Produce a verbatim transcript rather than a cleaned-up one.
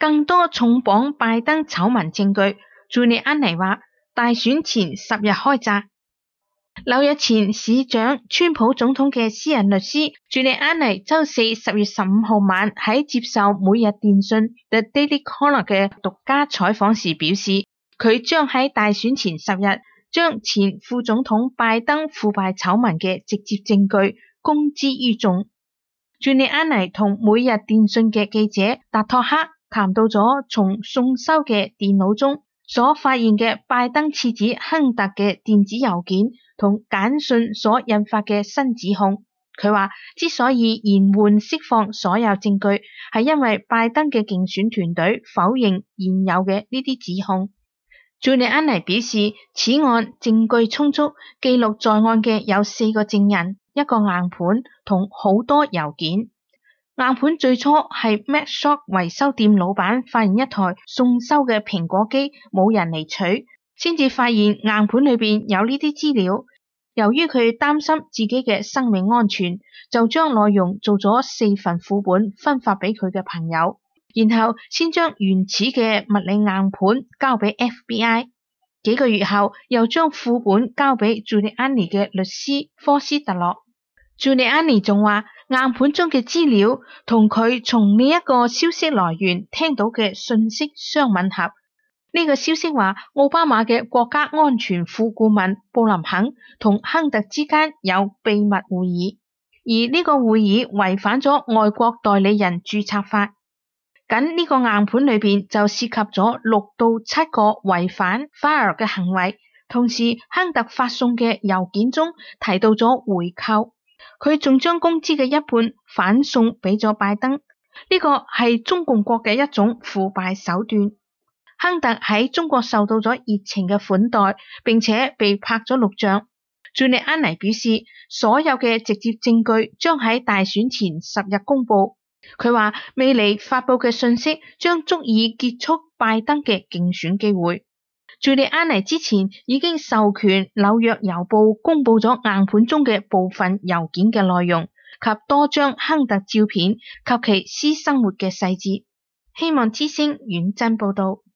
更多重磅拜登醜聞證據。朱利安尼話，大選前十日開閘。紐約前市長川普總統嘅私人律師朱利安尼周四十月十五號晚喺接受每日電訊 The Daily Caller 嘅獨家採訪時表示，佢將喺大選前十日將前副總統拜登腐敗醜聞嘅直接證據公之於眾。朱利安尼同每日電訊嘅記者達托克談到咗從送修嘅電腦中所發現嘅拜登次子亨特嘅電子郵件同簡訊所引發嘅新指控。佢話之所以延緩釋放所有證據，係因為拜登嘅競選團隊否認現有嘅呢啲指控。朱利安尼表示，此案證據充足，記錄在案嘅有四個證人、一個硬盤同好多郵件。硬盤最初係 MacShock 維修店老闆發現一台送修嘅蘋果機冇人嚟取，先至發現硬盤裏邊有呢啲資料。由於佢擔心自己嘅生命安全，就將內容做咗四份副本分發俾佢嘅朋友，然後先將原始嘅物理硬盤交俾 F B I。 幾個月後又將副本交俾朱利安尼嘅律師科斯特洛。朱利安尼仲話，硬盤中嘅資料同佢從另一個消息來源聽到嘅信息相吻合。呢個消息話，奧巴馬嘅國家安全副顧問布林肯同亨特之間有秘密會議，而呢個會議違反咗外國代理人註冊法。僅呢個硬盤裏邊就涉及咗六到七個違反 F I R E 嘅行為。同時，亨特發送嘅郵件中提到咗回扣，佢仲將工資嘅一半反送俾咗拜登。呢個係中共國嘅一種腐敗手段。亨特喺中國受到咗熱情嘅款待，並且被拍咗錄像。朱利安尼表示，所有嘅直接證據將喺大選前十日公布。佢話未嚟發佈嘅信息將足以結束拜登嘅競選機會。朱利安尼之前已經授權紐約郵報公布咗硬盤中嘅部分郵件嘅內容及多張亨特照片及其私生活嘅細節。希望之聲遠真報道。